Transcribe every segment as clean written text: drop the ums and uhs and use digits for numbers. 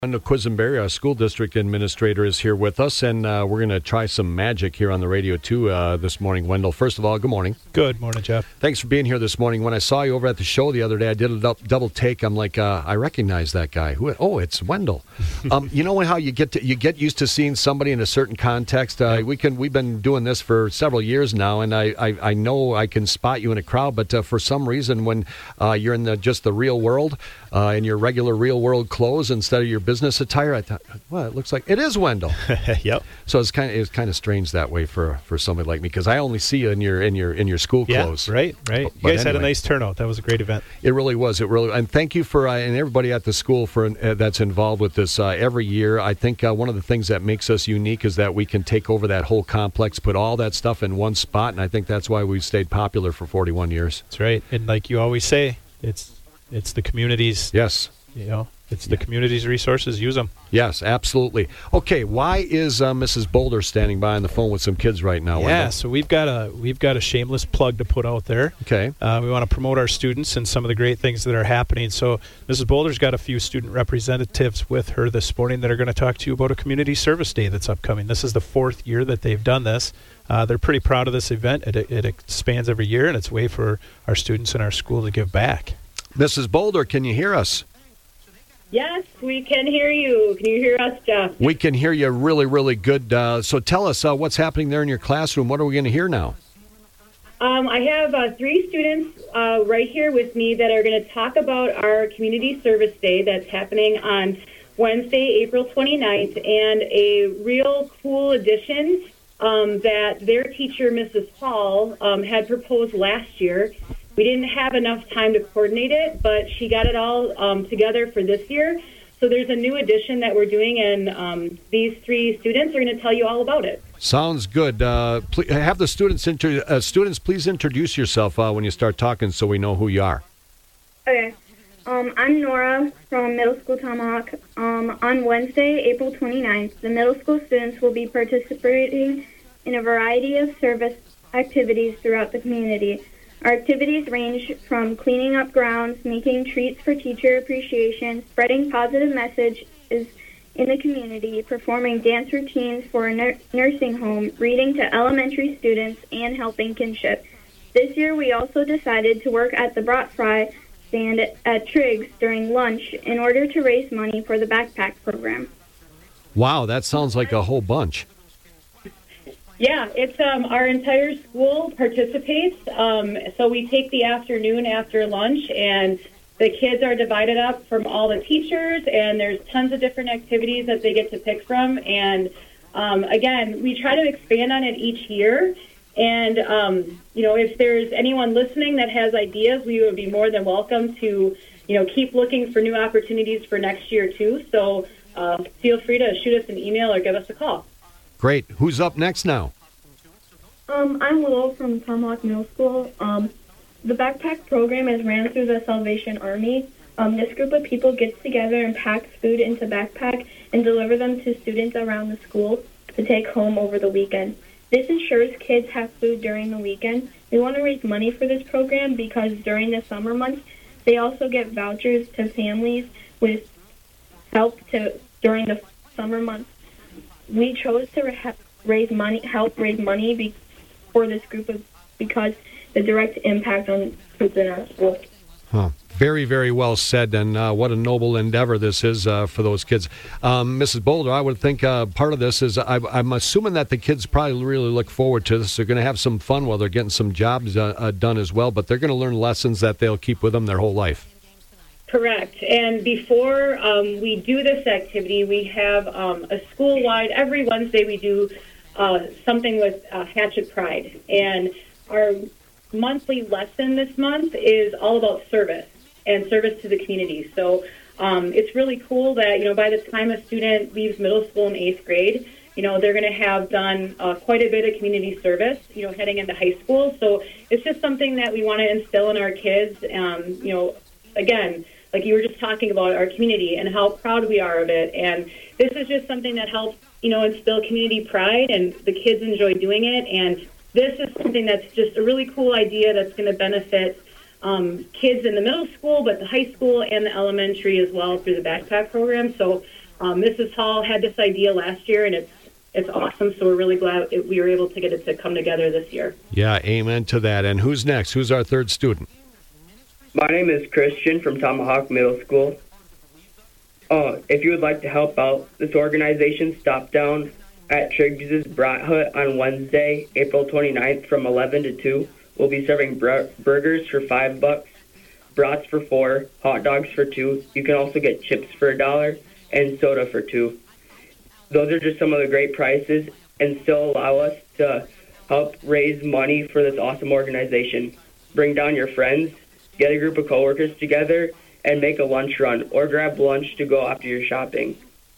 And Quisenberry, our school district administrator, is here with us, and we're going to try some magic here on the radio, too, this morning. Wendell, first of all, good morning. Good morning, Jeff. Thanks for being here this morning. When I saw you over at the show the other day, I did a double take. I'm like, I recognize that guy. Oh, it's Wendell. You know how you get used to seeing somebody in a certain context? We've been doing this for several years now, and I know I can spot you in a crowd, but for some reason, when you're in just the real world, in your regular real world clothes instead of your business attire, I thought, well, it looks like it is Wendell. Yep. So it's kind of strange that way for somebody like me, because I only see you in your school clothes. Right. You guys had a nice turnout. That was a great event. It really was. And thank you for and everybody at the school for that's involved with this every year. I think one of the things that makes us unique is that we can take over that whole complex, put all that stuff in one spot, and I think that's why we've stayed popular for 41 years. That's right. And like you always say, it's the community's. Yes. It's the community's resources. Use them. Yes, absolutely. Okay, why is Mrs. Boulder standing by on the phone with some kids right now? Yeah, Wendell? so we've got a shameless plug to put out there. Okay. We want to promote our students and some of the great things that are happening. So Mrs. Boulder's got a few student representatives with her this morning that are going to talk to you about a community service day that's upcoming. This is the 4th year that they've done this. They're pretty proud of this event. It expands every year, and it's a way for our students in our school to give back. Mrs. Boulder, can you hear us? Yes, we can hear you. Can you hear us, Jeff? We can hear you really, really good. So tell us what's happening there in your classroom. What are we going to hear now? I have 3 students right here with me that are going to talk about our Community Service Day that's happening on Wednesday, April 29th, and a real cool addition that their teacher, Mrs. Paul, had proposed last year. We didn't have enough time to coordinate it, but she got it all together for this year. So there's a new addition that we're doing, and these 3 students are going to tell you all about it. Sounds good. Please, have the students please introduce yourself when you start talking so we know who you are. Okay. I'm Nora from Middle School Tomahawk. On Wednesday, April 29th, the middle school students will be participating in a variety of service activities throughout the community. Our activities range from cleaning up grounds, making treats for teacher appreciation, spreading positive messages in the community, performing dance routines for a nursing home, reading to elementary students, and helping kinship. This year we also decided to work at the brat fry stand at Triggs during lunch in order to raise money for the backpack program. Wow, that sounds like a whole bunch. Yeah, it's our entire school participates. So we take the afternoon after lunch, and the kids are divided up from all the teachers, and there's tons of different activities that they get to pick from. And again, we try to expand on it each year. And if there's anyone listening that has ideas, we would be more than welcome to keep looking for new opportunities for next year too. So feel free to shoot us an email or give us a call. Great. Who's up next now? I'm Willow from Tomahawk Middle School. The backpack program is ran through the Salvation Army. This group of people gets together and packs food into backpack and deliver them to students around the school to take home over the weekend. This ensures kids have food during the weekend. We want to raise money for this program because during the summer months, they also get vouchers to families with help during the summer months. We chose to help raise money for this group because the direct impact on kids in our school. Huh. Very, very well said, and what a noble endeavor this is for those kids. Mrs. Boulder, I would think part of this is I'm assuming that the kids probably really look forward to this. They're going to have some fun while they're getting some jobs done as well, but they're going to learn lessons that they'll keep with them their whole life. Correct. And before we do this activity, we have a school-wide, every Wednesday we do something with Hatchet Pride. And our monthly lesson this month is all about service and service to the community. So it's really cool that, by the time a student leaves middle school in 8th grade, they're going to have done quite a bit of community service, heading into high school. So it's just something that we want to instill in our kids, again, like you were just talking about our community and how proud we are of it. And this is just something that helps, instill community pride, and the kids enjoy doing it. And this is something that's just a really cool idea that's going to benefit kids in the middle school, but the high school and the elementary as well through the backpack program. So Mrs. Hall had this idea last year, and it's awesome. So we're really glad we were able to get it to come together this year. Yeah, amen to that. And who's next? Who's our third student? My name is Christian from Tomahawk Middle School. If you would like to help out, this organization stopped down at Triggs's Brat Hut on Wednesday, April 29th from 11 to 2. We'll be serving burgers for $5, brats for $4, hot dogs for $2. You can also get chips for $1 and soda for $2. Those are just some of the great prices and still allow us to help raise money for this awesome organization. Bring down your friends, get a group of coworkers together, and make a lunch run or grab lunch to go after your shopping.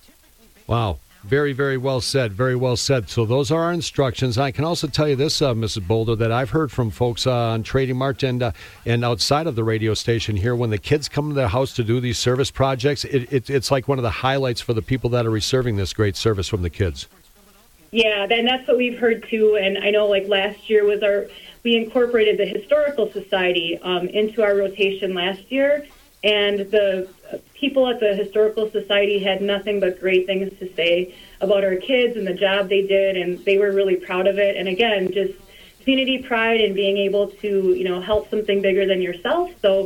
Wow. Very, very well said. Very well said. So those are our instructions. I can also tell you this, Mrs. Boulder, that I've heard from folks on Trading Mart and outside of the radio station here, when the kids come to their house to do these service projects, it's like one of the highlights for the people that are receiving this great service from the kids. Yeah, and that's what we've heard too. And I know, like last year we incorporated the Historical Society into our rotation last year, and the people at the Historical Society had nothing but great things to say about our kids and the job they did, and they were really proud of it. And again, just community pride and being able to, help something bigger than yourself. So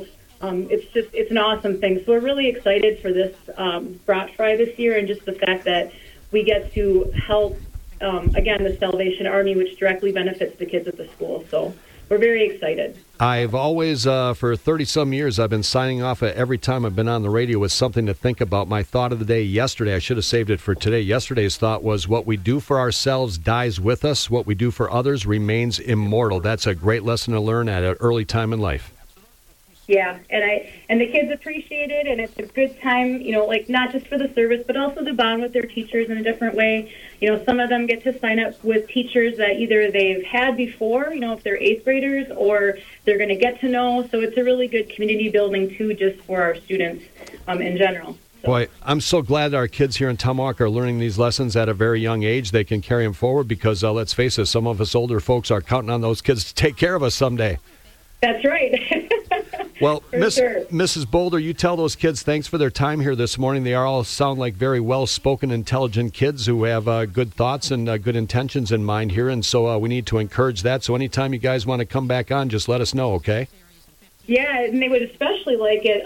it's an awesome thing. So we're really excited for this Brat Fry this year, and just the fact that we get to help, again, the Salvation Army, which directly benefits the kids at the school. So we're very excited. I've always, for 30-some years, I've been signing off every time I've been on the radio with something to think about. My thought of the day yesterday, I should have saved it for today. Yesterday's thought was, what we do for ourselves dies with us. What we do for others remains immortal. That's a great lesson to learn at an early time in life. Yeah, and the kids appreciate it, and it's a good time, not just for the service, but also to bond with their teachers in a different way. Some of them get to sign up with teachers that either they've had before, if they're 8th graders, or they're going to get to know. So it's a really good community building, too, just for our students in general. So. Boy, I'm so glad our kids here in Tomahawk are learning these lessons at a very young age. They can carry them forward because, let's face it, some of us older folks are counting on those kids to take care of us someday. That's right. Well, Sure. Mrs. Boulder, you tell those kids thanks for their time here this morning. They all sound like very well-spoken, intelligent kids who have good thoughts and good intentions in mind here, and so we need to encourage that. So anytime you guys want to come back on, just let us know, okay? Yeah, and they would especially like it.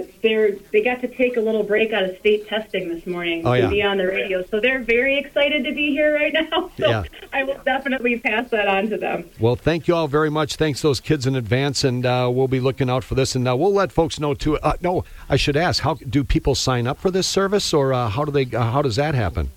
They got to take a little break out of state testing this morning to be on the radio. So they're very excited to be here right now. So yeah. I will definitely pass that on to them. Well, thank you all very much. Thanks those kids in advance, and we'll be looking out for this. And we'll let folks know, too. No, I should ask, how do people sign up for this service, or how does that happen?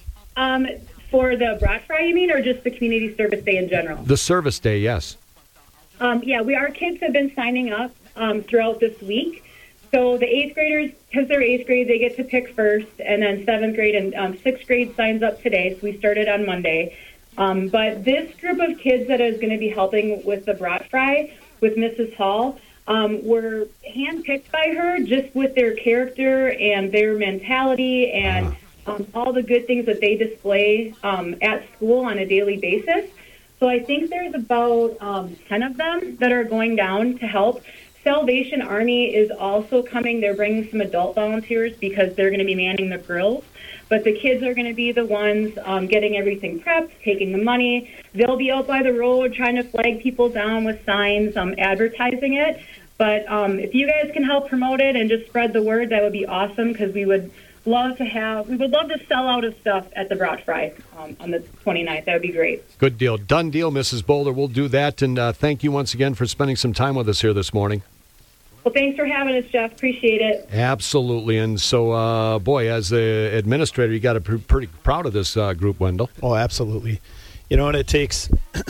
For the Brat Fry, you mean, or just the Community Service Day in general? The Service Day, yes. Our kids have been signing up throughout this week. So the 8th graders, because they're 8th grade, they get to pick first, and then 7th grade and 6th grade signs up today. So we started on Monday. But this group of kids that is going to be helping with the Brat Fry with Mrs. Hall were handpicked by her just with their character and their mentality and all the good things that they display at school on a daily basis. So I think there's about 10 of them that are going down to help. Salvation Army is also coming. They're bringing some adult volunteers because they're going to be manning the grills. But the kids are going to be the ones getting everything prepped, taking the money. They'll be out by the road trying to flag people down with signs, advertising it. But if you guys can help promote it and just spread the word, that would be awesome, because we would love to sell out of stuff at the Brat Fry on the 29th. That would be great. Good deal. Done deal, Mrs. Boulder. We'll do that. And thank you once again for spending some time with us here this morning. Well, thanks for having us, Jeff. Appreciate it. Absolutely. And so, as the administrator, you got to be pretty proud of this group, Wendell. Oh, absolutely. And it takes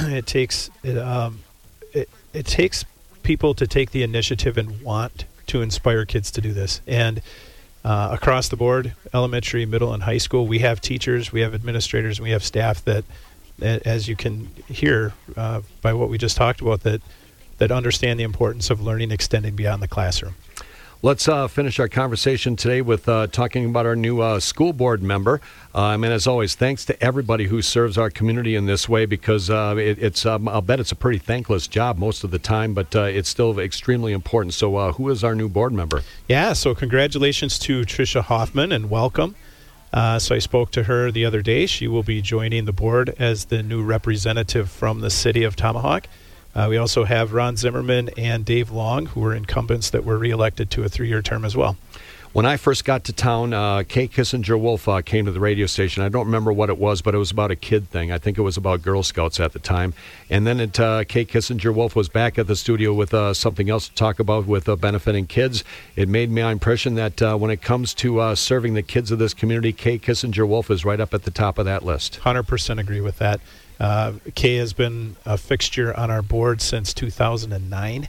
people to take the initiative and want to inspire kids to do this. And across the board, elementary, middle, and high school, we have teachers, we have administrators, and we have staff that, as you can hear by what we just talked about, that understand the importance of learning extending beyond the classroom. Let's finish our conversation today with talking about our new school board member. And as always, thanks to everybody who serves our community in this way, because I'll bet it's a pretty thankless job most of the time, but it's still extremely important. So who is our new board member? Yeah, so congratulations to Tricia Hoffman, and welcome. So I spoke to her the other day. She will be joining the board as the new representative from the city of Tomahawk. We also have Ron Zimmerman and Dave Long, who were incumbents that were reelected to a 3-year term as well. When I first got to town, Kay Kissinger-Wolf came to the radio station. I don't remember what it was, but it was about a kid thing. I think it was about Girl Scouts at the time. And then Kay Kissinger-Wolf was back at the studio with something else to talk about with benefiting kids. It made my impression that when it comes to serving the kids of this community, Kay Kissinger-Wolf is right up at the top of that list. 100% agree with that. Kay has been a fixture on our board since 2009.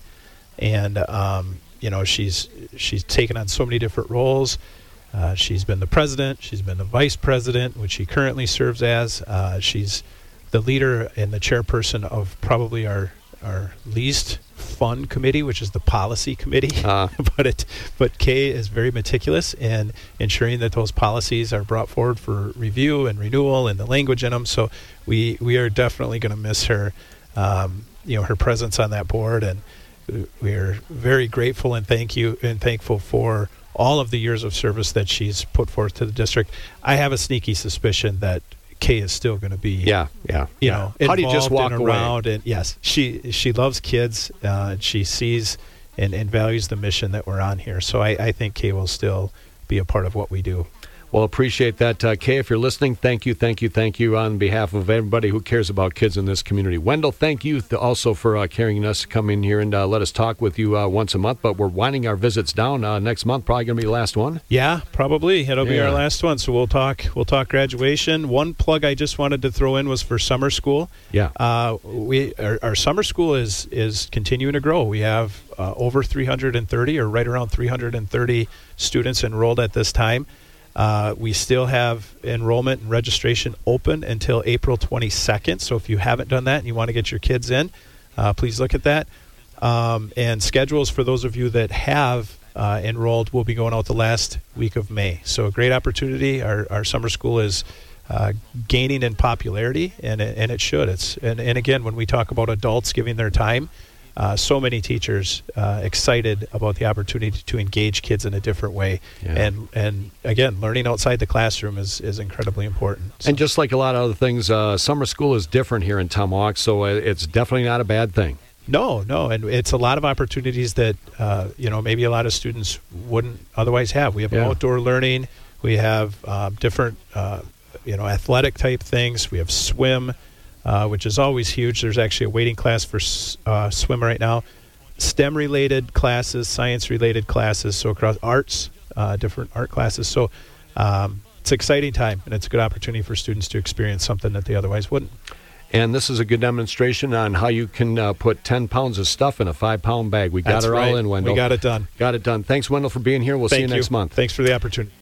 And she's taken on so many different roles. She's been the president. She's been the vice president, which she currently serves as. She's the leader and the chairperson of probably our least fun committee, which is the policy committee. But Kay is very meticulous in ensuring that those policies are brought forward for review and renewal and the language in them. So we are definitely going to miss her, her presence on that board, and we are very grateful and thankful for all of the years of service that she's put forth to the district. I have a sneaky suspicion that Kay is still going to be, how do you just walk around? away? And yes, she loves kids. She sees and values the mission that we're on here. So I think Kay will still be a part of what we do. Well, appreciate that. Kay, if you're listening, thank you on behalf of everybody who cares about kids in this community. Wendell, thank you also for carrying us to come in here and let us talk with you once a month, but we're winding our visits down next month. Probably going to be the last one. Yeah, probably. It'll be our last one, so we'll talk graduation. One plug I just wanted to throw in was for summer school. Yeah. Our summer school is continuing to grow. We have over 330 or right around 330 students enrolled at this time. We still have enrollment and registration open until April 22nd. So if you haven't done that and you want to get your kids in, please look at that. And schedules for those of you that have enrolled will be going out the last week of May. So a great opportunity. Our summer school is gaining in popularity, and it should. And again, when we talk about adults giving their time, so many teachers excited about the opportunity to engage kids in a different way. Yeah. And again, learning outside the classroom is incredibly important. So. And just like a lot of other things, summer school is different here in Tomahawk, so it's definitely not a bad thing. No, and it's a lot of opportunities that maybe a lot of students wouldn't otherwise have. We have outdoor learning. We have different athletic type things. We have swim. Which is always huge. There's actually a waiting class for swim right now. STEM-related classes, science-related classes, so across arts, different art classes. So it's an exciting time, and it's a good opportunity for students to experience something that they otherwise wouldn't. And this is a good demonstration on how you can put 10 pounds of stuff in a 5-pound bag. We got all in, Wendell. We got it done. Thanks, Wendell, for being here. We'll see you next month. Thanks for the opportunity.